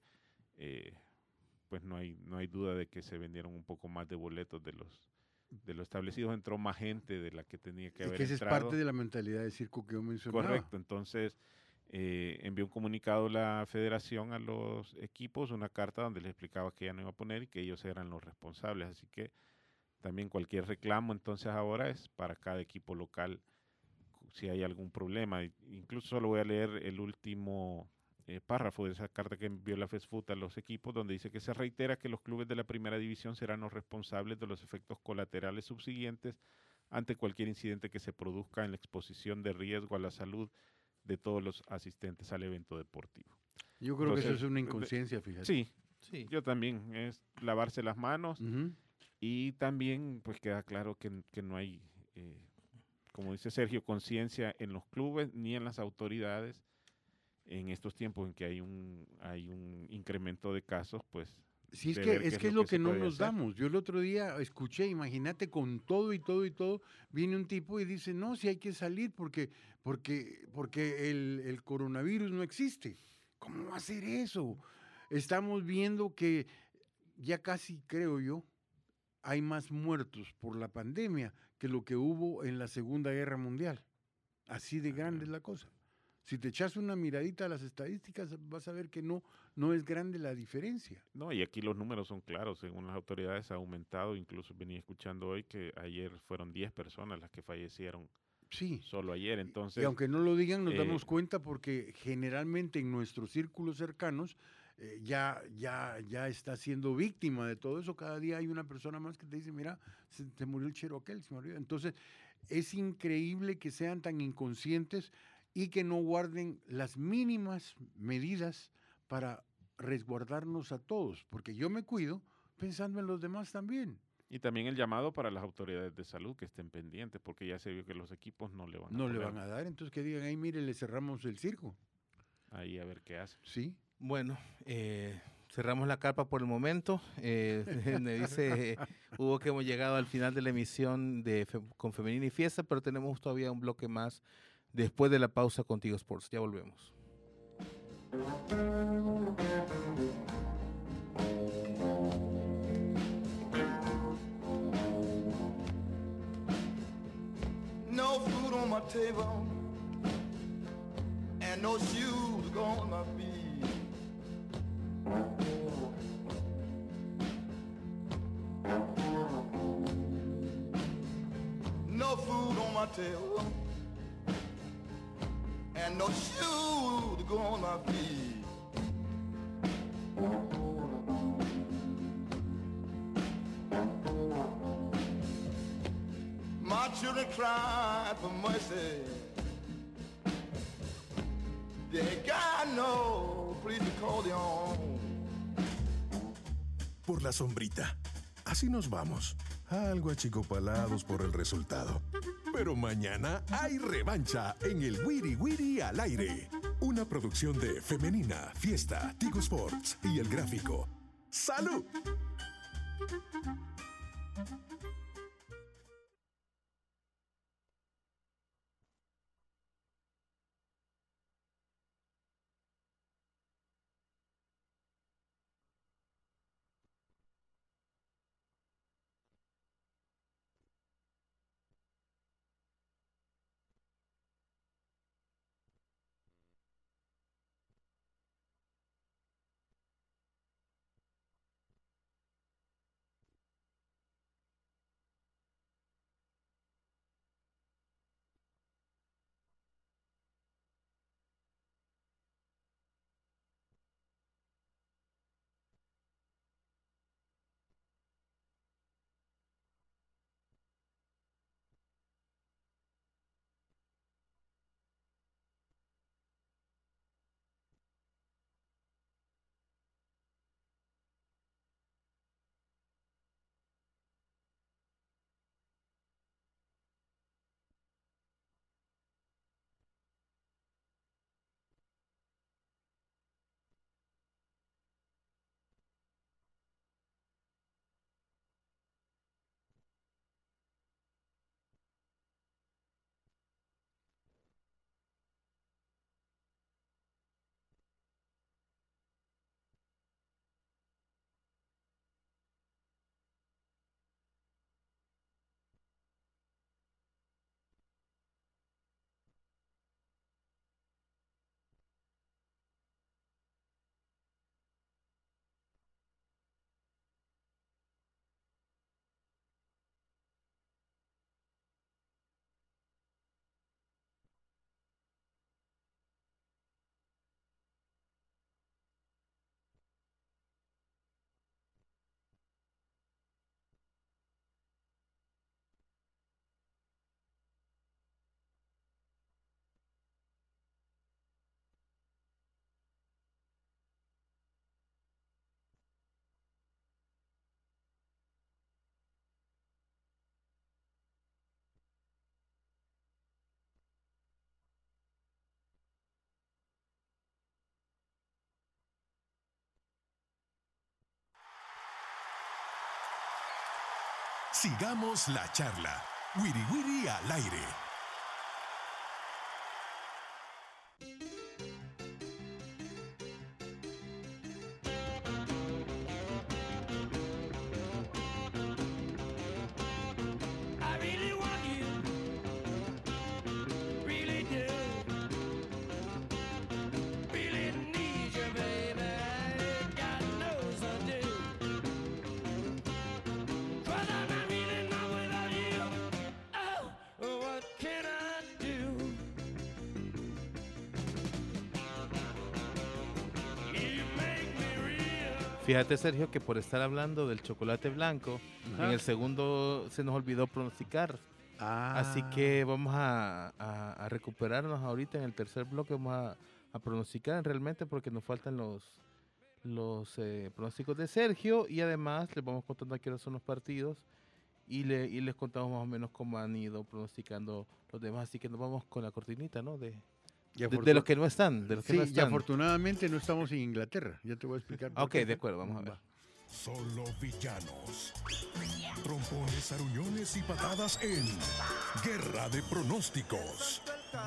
pues no hay duda de que se vendieron un poco más de boletos de lo establecidos, entró más gente de la que tenía que haber esa entrado. es parte de la mentalidad de circo que yo mencionaba. Correcto, entonces envió un comunicado la federación a los equipos, una carta donde les explicaba que ya no iba a poner y que ellos eran los responsables, así que también cualquier reclamo entonces ahora es para cada equipo local si hay algún problema. Incluso solo voy a leer el último párrafo de esa carta que envió la FESFUT a los equipos, donde dice que se reitera que los clubes de la primera división serán los responsables de los efectos colaterales subsiguientes ante cualquier incidente que se produzca en la exposición de riesgo a la salud de todos los asistentes al evento deportivo. Yo creo que eso es una inconsciencia, fíjate. Sí, yo también, es lavarse las manos y también pues queda claro que no hay como dice Sergio, conciencia en los clubes ni en las autoridades en estos tiempos en que hay un incremento de casos, pues. Sí, es que es lo que no nos damos. Yo el otro día escuché, imagínate, con todo y todo, viene un tipo y dice, no, si hay que salir porque el coronavirus no existe. ¿Cómo va a ser eso? Estamos viendo que ya casi, creo yo, hay más muertos por la pandemia que lo que hubo en la Segunda Guerra Mundial. Así de grande es la cosa. Si te echas una miradita a las estadísticas, vas a ver que no es grande la diferencia. No, y aquí los números son claros. Según las autoridades ha aumentado. Incluso venía escuchando hoy que ayer fueron 10 personas las que fallecieron. Sí. Solo ayer, entonces. Y aunque no lo digan, nos damos cuenta porque generalmente en nuestros círculos cercanos ya está siendo víctima de todo eso. Cada día hay una persona más que te dice, mira, se murió el chero aquel, se murió. Entonces, es increíble que sean tan inconscientes y que no guarden las mínimas medidas para resguardarnos a todos, porque yo me cuido pensando en los demás también. Y también el llamado para las autoridades de salud que estén pendientes, porque ya se vio que los equipos no le van a dar, entonces que digan, ahí mire, le cerramos el circo. Ahí a ver qué hacen. Sí. Bueno, cerramos la carpa por el momento. Me dice Hugo que hemos llegado al final de la emisión con Femenina y Fiesta, pero tenemos todavía un bloque más después de la pausa con Tigo Sports. Ya volvemos. No food on my table and no shoes on my feet. No food on my table and no shoes to go on my feet. My children cry crying for mercy. They ain't got no police to call their own. Por la sombrita. Así nos vamos. Algo achicopalados por el resultado. Pero mañana hay revancha en el Wiri Wiri al aire. Una producción de Femenina, Fiesta, Tigo Sports y El Gráfico. ¡Salud! Sigamos la charla. Wiri Wiri al aire. Fíjate, Sergio, que por estar hablando del chocolate blanco, Ajá. en el segundo se nos olvidó pronosticar. Así que vamos a recuperarnos ahorita en el tercer bloque. Vamos a pronosticar realmente porque nos faltan los pronósticos de Sergio y además les vamos contando a qué hora son los partidos y les contamos más o menos cómo han ido pronosticando los demás. Así que nos vamos con la cortinita, ¿no? De los que no están. De los que Sí, no y están. afortunadamente no estamos en Inglaterra. Ya te voy a explicar. por Ok, qué. de acuerdo, vamos a ver. Va. Solo villanos. Trompones, aruñones y patadas en Guerra de Pronósticos.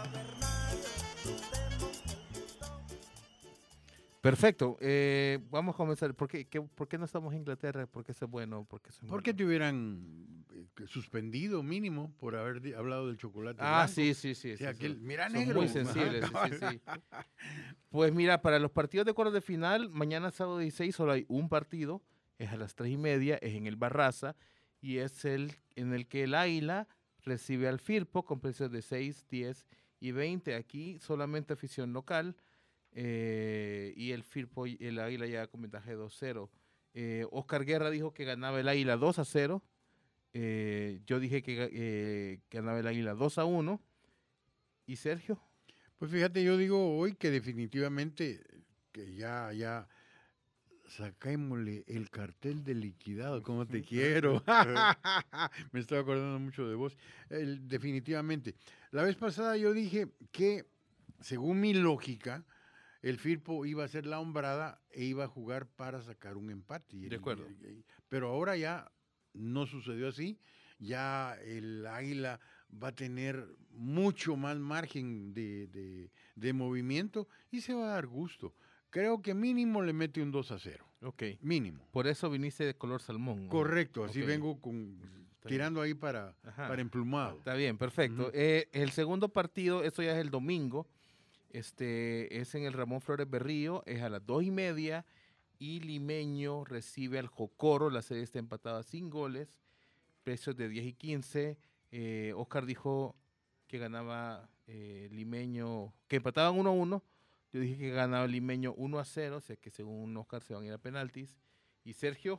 Perfecto. Vamos a comenzar. ¿Por qué no estamos en Inglaterra? ¿Por qué eso es bueno? ¿Por qué eso es ¿Por qué malo? te hubieran suspendido mínimo por haber hablado del chocolate Ah, blanco? sí. O sea, aquel, sí. mira, Son negro. muy Ajá, sensibles. cabal. Sí. Pues mira, para los partidos de cuartos de final, mañana sábado 16 solo hay un partido. Es a las 3:30, es en el Barraza y es el en el que el Águila recibe al Firpo con precios de 6, 10 y 20. Aquí solamente afición local. Y el Firpo, el Águila ya con ventaja de 2-0. Oscar Guerra dijo que ganaba el Águila 2-0 Yo dije que ganaba el Águila 2-1. ¿Y Sergio? Pues fíjate, yo digo hoy que definitivamente que ya sacémosle el cartel de liquidado, como te quiero. Me estaba acordando mucho de vos. Definitivamente. La vez pasada yo dije que, según mi lógica, el Firpo iba a hacer la hombrada e iba a jugar para sacar un empate. De acuerdo. Pero ahora ya no sucedió así. Ya el Águila va a tener mucho más margen de movimiento y se va a dar gusto. Creo que mínimo le mete un 2-0. Ok. Mínimo. Por eso viniste de color salmón, ¿no? Correcto, así Ok. vengo tirando ahí para emplumado. Está bien, perfecto. Ujú. El segundo partido, esto ya es el domingo, es en el Ramón Flores Berrío, es a las 2:30 y Limeño recibe al Jocoro, la serie está empatada sin goles, precios de 10 y 15. Oscar dijo que ganaba Limeño, que empataban 1-1. Yo dije que ganaba Limeño 1-0, o sea que según Oscar se van a ir a penaltis. Y Sergio,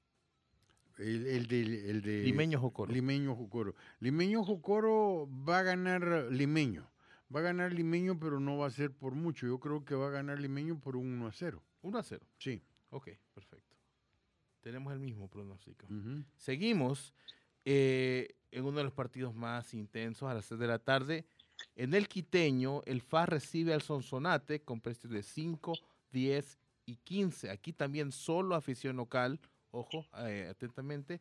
El de Limeño Jocoro. Limeño Jocoro. Limeño Jocoro va a ganar Limeño. Va a ganar Limeño, pero no va a ser por mucho. Yo creo que va a ganar Limeño por un 1-0. 1-0. Sí. Ok, perfecto. Tenemos el mismo pronóstico. Ujú. Seguimos en uno de los partidos más intensos a las 6 de la tarde. En el Quiteño, el FAS recibe al Sonsonate con precios de 5, 10 y 15. Aquí también solo afición local. Ojo, atentamente.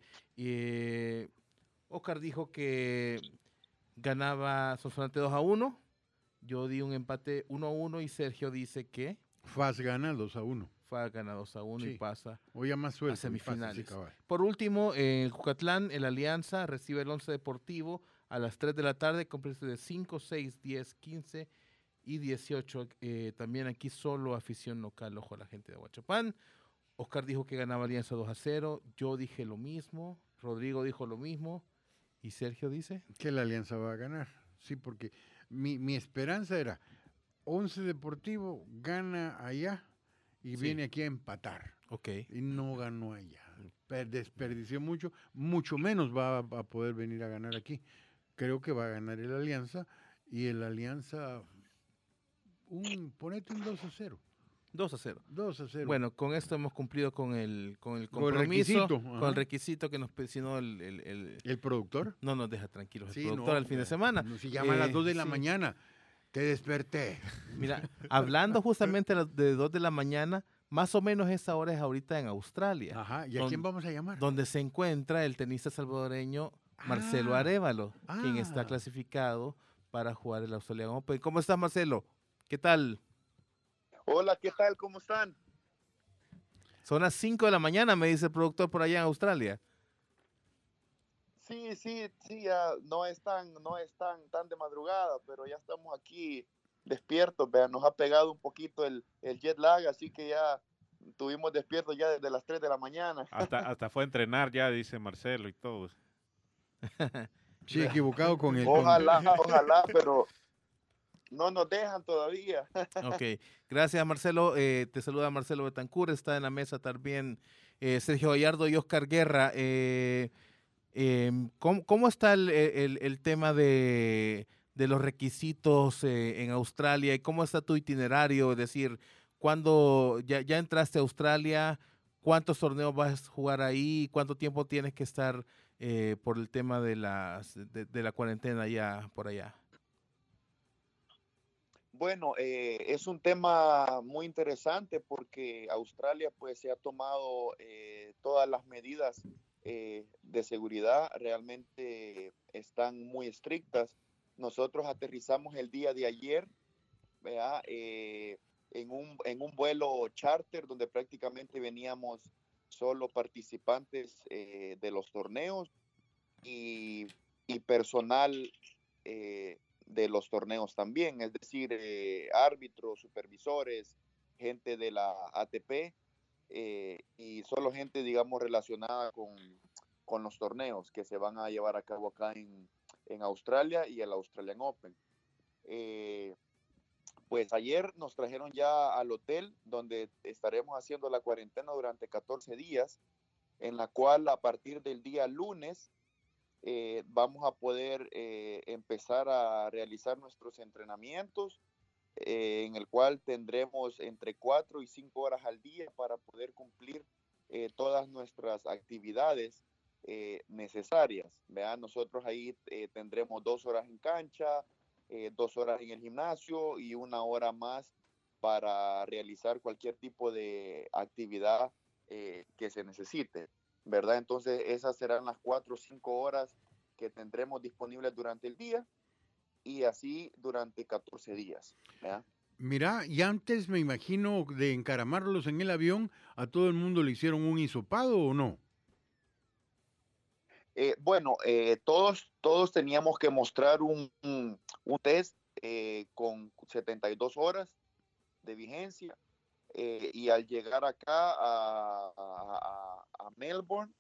Oscar dijo que ganaba Sonsonate 2-1. Yo di un empate 1-1 y Sergio dice que FAS gana 2-1. FAS gana 2-1 y Sí. pasa O ya más suelto. a semifinales. Sí, cabal. Por último, en Jucatlán, el Alianza recibe el Once Deportivo a las 3 de la tarde con precios de 5, 6, 10, 15 y 18. También aquí solo afición local, ojo a la gente de Huachapán. Oscar dijo que ganaba Alianza 2-0. Yo dije lo mismo. Rodrigo dijo lo mismo. ¿Y Sergio dice? Que la Alianza va a ganar. Sí, porque mi esperanza era Once Deportivo gana allá y Sí. viene aquí a empatar. Ok. Y no ganó allá. Desperdició mucho menos va a poder venir a ganar aquí. Creo que va a ganar el Alianza y el Alianza, ponete un 2-0. 2-0. 2-0. Bueno, con esto hemos cumplido con el el compromiso, requisito, con ajá. el requisito que nos presionó ¿El productor? No nos deja tranquilos el Sí, productor el fin de semana. Si llama a las 2 de la sí. mañana, te desperté. Mira, hablando justamente de 2 de la mañana, más o menos esa hora es ahorita en Australia, Ajá, ¿y a quién vamos a llamar? donde se encuentra el tenista salvadoreño Marcelo Arévalo, quien está Ah. clasificado para jugar el Australian Open. ¿Cómo estás, Marcelo? ¿Qué tal? Hola, ¿qué tal? ¿Cómo están? Son las 5 de la mañana, me dice el productor por allá en Australia. Sí, ya no es tan de madrugada, pero ya estamos aquí despiertos, vean, nos ha pegado un poquito el jet lag, así que ya estuvimos despiertos ya desde las 3 de la mañana. Hasta fue a entrenar ya, dice Marcelo y todo. Sí, equivocado con el... Ojalá, pero no nos dejan todavía. Ok, gracias Marcelo. Te saluda Marcelo Betancur, está en la mesa también Sergio Gallardo y Oscar Guerra. ¿Cómo está el tema de los requisitos en Australia y cómo está tu itinerario? Es decir, cuando ya entraste a Australia, ¿cuántos torneos vas a jugar ahí? ¿Cuánto tiempo tienes que estar por el tema de la cuarentena ya por allá? Bueno, es un tema muy interesante porque Australia pues se ha tomado todas las medidas de seguridad, realmente están muy estrictas. Nosotros aterrizamos el día de ayer, ¿verdad? En un vuelo charter donde prácticamente veníamos solo participantes de los torneos y personal de los torneos también, es decir, árbitros, supervisores, gente de la ATP y solo gente, digamos, relacionada con los torneos que se van a llevar a cabo acá en Australia y el Australian Open. Pues ayer nos trajeron ya al hotel donde estaremos haciendo la cuarentena durante 14 días, en la cual a partir del día lunes vamos a poder empezar a realizar nuestros entrenamientos, en el cual tendremos entre 4 y 5 horas al día para poder cumplir todas nuestras actividades necesarias. ¿Vean? Nosotros ahí tendremos 2 horas en cancha, 2 horas en el gimnasio y 1 hora más para realizar cualquier tipo de actividad que se necesite, ¿verdad? Entonces esas serán las 4 o 5 horas que tendremos disponibles durante el día y así durante 14 días, ¿verdad? Mira, y antes me imagino de encaramarlos en el avión, ¿a todo el mundo le hicieron un hisopado o no? Bueno, todos teníamos que mostrar un test con 72 horas de vigencia, y al llegar acá a Melbourne,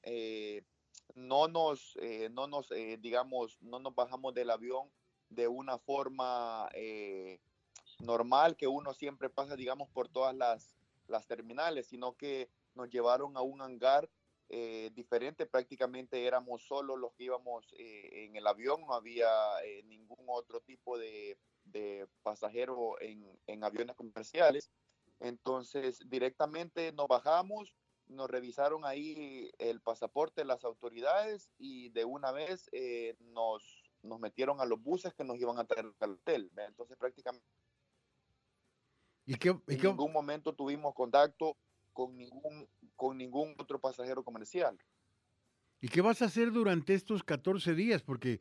digamos, no nos bajamos del avión de una forma normal que uno siempre pasa, digamos, por todas las terminales, sino que nos llevaron a un hangar diferente. Prácticamente éramos solo los que íbamos en el avión, no había ningún otro tipo de pasajero en aviones comerciales. Entonces, directamente nos bajamos, nos revisaron ahí el pasaporte las autoridades y de una vez nos metieron a los buses que nos iban a traer al hotel. Entonces, prácticamente ¿Y qué, y en qué, ningún momento tuvimos contacto con ningún otro pasajero comercial. y qué vas a hacer durante estos 14 días? Porque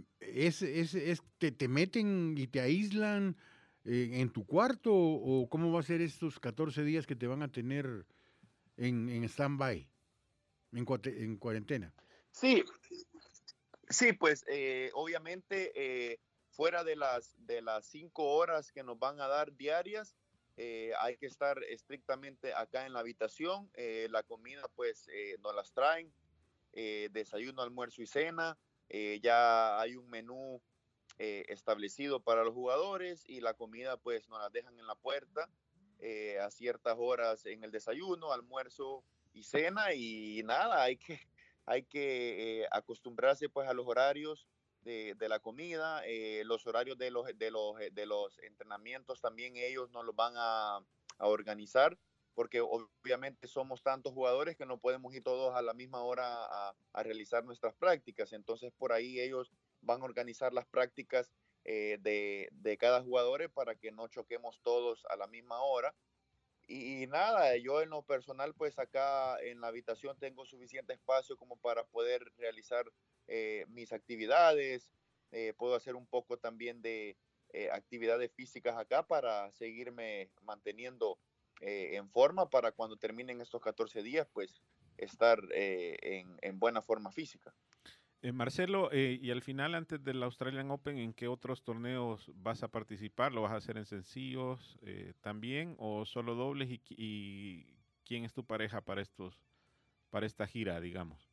te meten y te aíslan en tu cuarto, o cómo va a ser estos 14 días que te van a tener en stand-by, en cuarentena. Sí, sí, pues obviamente fuera de las 5 horas que nos van a dar diarias, hay que estar estrictamente acá en la habitación. La comida pues nos las traen, desayuno, almuerzo y cena. Ya hay un menú establecido para los jugadores y la comida pues nos la dejan en la puerta a ciertas horas en el desayuno, almuerzo y cena, y nada, hay que acostumbrarse pues a los horarios de la comida, los horarios de los entrenamientos también ellos nos los van a organizar, porque obviamente somos tantos jugadores que no podemos ir todos a la misma hora a realizar nuestras prácticas. Entonces por ahí ellos van a organizar las prácticas de cada jugador para que no choquemos todos a la misma hora. Y nada, yo en lo personal, pues acá en la habitación tengo suficiente espacio como para poder realizar mis actividades. Puedo hacer un poco también de actividades físicas acá para seguirme manteniendo en forma para cuando terminen estos 14 días, pues estar en buena forma física. Marcelo, y al final, antes del Australian Open, ¿en qué otros torneos vas a participar? ¿Lo vas a hacer en sencillos también o solo dobles? ¿Y quién es tu pareja para esta gira, digamos?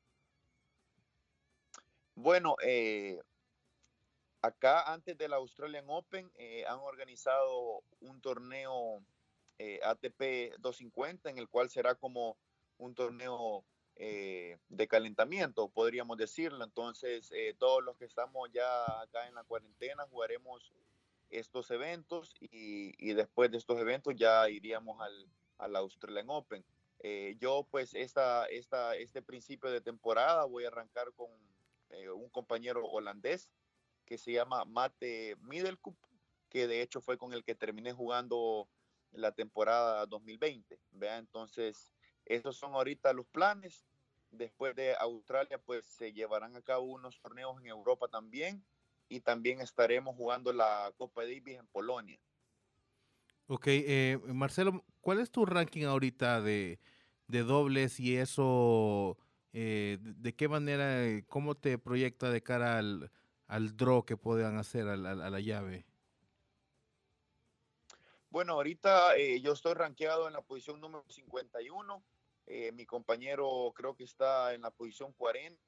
Bueno, acá antes del Australian Open han organizado un torneo ATP 250, en el cual será como un torneo de calentamiento, podríamos decirlo. Entonces, todos los que estamos ya acá en la cuarentena jugaremos estos eventos y después de estos eventos ya iríamos al Australian Open. Yo pues este principio de temporada voy a arrancar con un compañero holandés que se llama Mate Middelkoop, que de hecho fue con el que terminé jugando la temporada 2020. ¿Vea? Entonces, estos son ahorita los planes. Después de Australia, pues se llevarán a cabo unos torneos en Europa también, y también estaremos jugando la Copa Davis en Polonia. Ok, Marcelo, ¿cuál es tu ranking ahorita de dobles y eso, de qué manera, cómo te proyecta de cara al draw que puedan hacer a la llave? Bueno, ahorita yo estoy rankeado en la posición número 51. Mi compañero creo que está en la posición 40.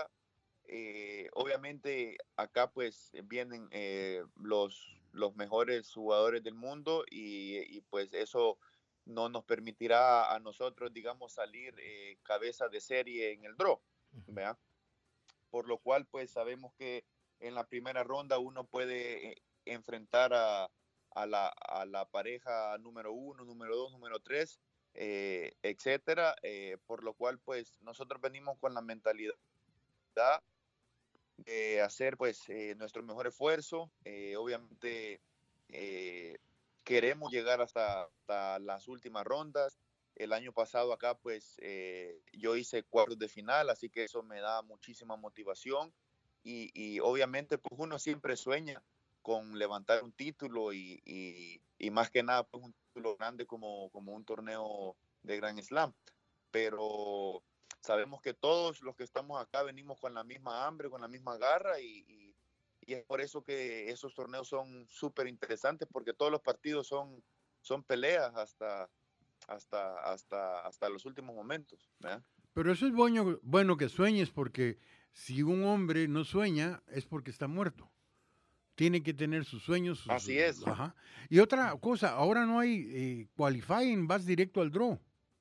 Obviamente acá pues vienen los mejores jugadores del mundo, y pues eso no nos permitirá a nosotros, digamos, salir cabeza de serie en el draw, ¿verdad? por lo cual pues sabemos que en la primera ronda uno puede enfrentar a la pareja número 1, número 2, número 3, etcétera, por lo cual pues nosotros venimos con la mentalidad de hacer pues nuestro mejor esfuerzo. Obviamente queremos llegar hasta las últimas rondas. El año pasado acá pues yo hice cuartos de final, así que eso me da muchísima motivación y obviamente pues uno siempre sueña con levantar un título y más que nada pues un título grande como un torneo de Grand Slam, pero sabemos que todos los que estamos acá venimos con la misma hambre, con la misma garra y es por eso que esos torneos son súper interesantes, porque todos los partidos son peleas hasta los últimos momentos, ¿verdad? Pero eso es bueno que sueñes, porque si un hombre no sueña es porque está muerto. Tiene que tener sus sueños. Así es. Ajá. Y otra cosa, ahora no hay qualifying, vas directo al draw.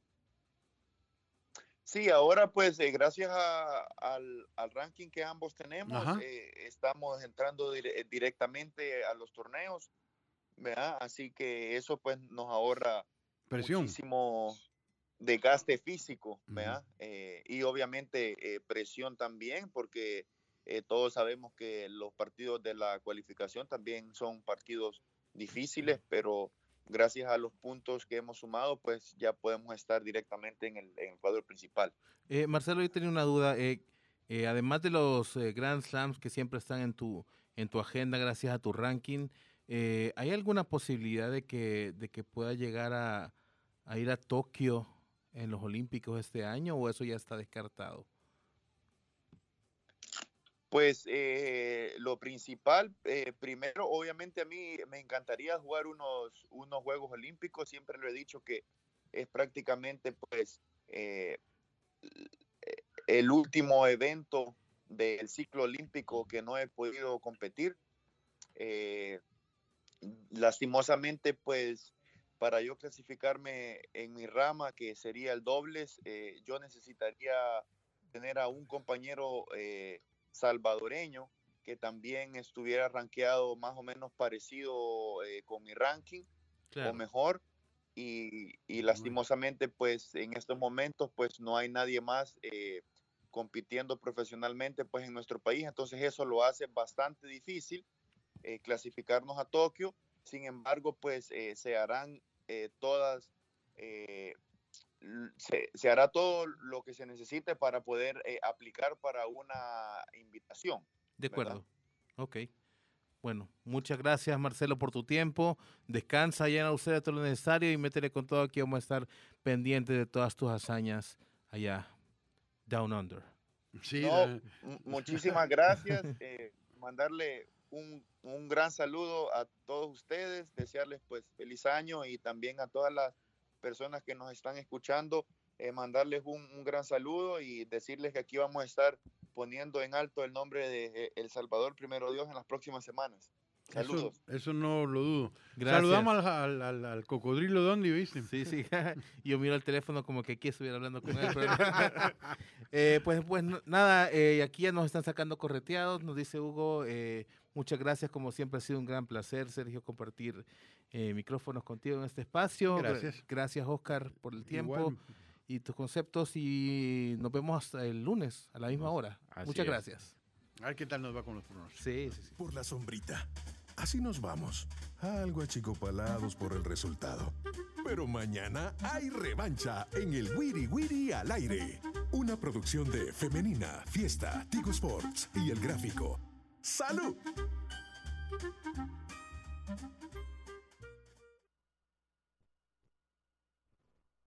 Sí, ahora pues gracias al ranking que ambos tenemos, estamos entrando directamente a los torneos, ¿verdad? Así que eso pues nos ahorra presión, muchísimo desgaste físico, ¿verdad? Y obviamente presión también, porque todos sabemos que los partidos de la cualificación también son partidos difíciles, pero gracias a los puntos que hemos sumado, pues ya podemos estar directamente en el cuadro principal. Marcelo, yo tenía una duda. Además de los Grand Slams que siempre están en tu agenda gracias a tu ranking, ¿hay alguna posibilidad de que pueda llegar a ir a Tokio en los Olímpicos este año, o eso ya está descartado? Pues lo principal, primero, obviamente a mí me encantaría jugar unos Juegos Olímpicos. Siempre lo he dicho que es prácticamente pues el último evento del ciclo olímpico que no he podido competir. Lastimosamente, pues para yo clasificarme en mi rama, que sería el dobles, yo necesitaría tener a un compañero salvadoreño que también estuviera rankeado más o menos parecido con mi ranking, claro, o mejor, y lastimosamente pues en estos momentos pues no hay nadie más compitiendo profesionalmente pues en nuestro país, entonces eso lo hace bastante difícil clasificarnos a Tokio. Sin embargo pues se harán se hará todo lo que se necesite para poder aplicar para una invitación. De acuerdo. ¿Verdad? Ok. Bueno, muchas gracias, Marcelo, por tu tiempo. Descansa, llena usted todo lo necesario y métele con todo. Aquí vamos a estar pendientes de todas tus hazañas allá, Down Under. Sí, no, muchísimas gracias. Mandarle un gran saludo a todos ustedes, desearles pues feliz año y también a todas las personas que nos están escuchando, mandarles un gran saludo y decirles que aquí vamos a estar poniendo en alto el nombre de El Salvador, primero Dios, en las próximas semanas. Saludos. Eso no lo dudo. Gracias. Saludamos al cocodrilo Dondi, ¿viste? Sí, sí. Yo miro el teléfono como que aquí estuviera hablando con él. Pero... pues nada, aquí ya nos están sacando correteados, nos dice Hugo. Muchas gracias, como siempre ha sido un gran placer, Sergio, compartir micrófonos contigo en este espacio. Gracias. Gracias, Oscar, por el tiempo. Igual. Y tus conceptos, y nos vemos hasta el lunes a la misma hora. Muchas gracias. A ver qué tal nos va con los pronósticos. Sí. Por la sombrita. Así nos vamos. Algo achicopalados por el resultado. Pero mañana hay revancha en el Wiri Wiri al aire. Una producción de Femenina, Fiesta, Tigo Sports y El Gráfico. ¡Salud!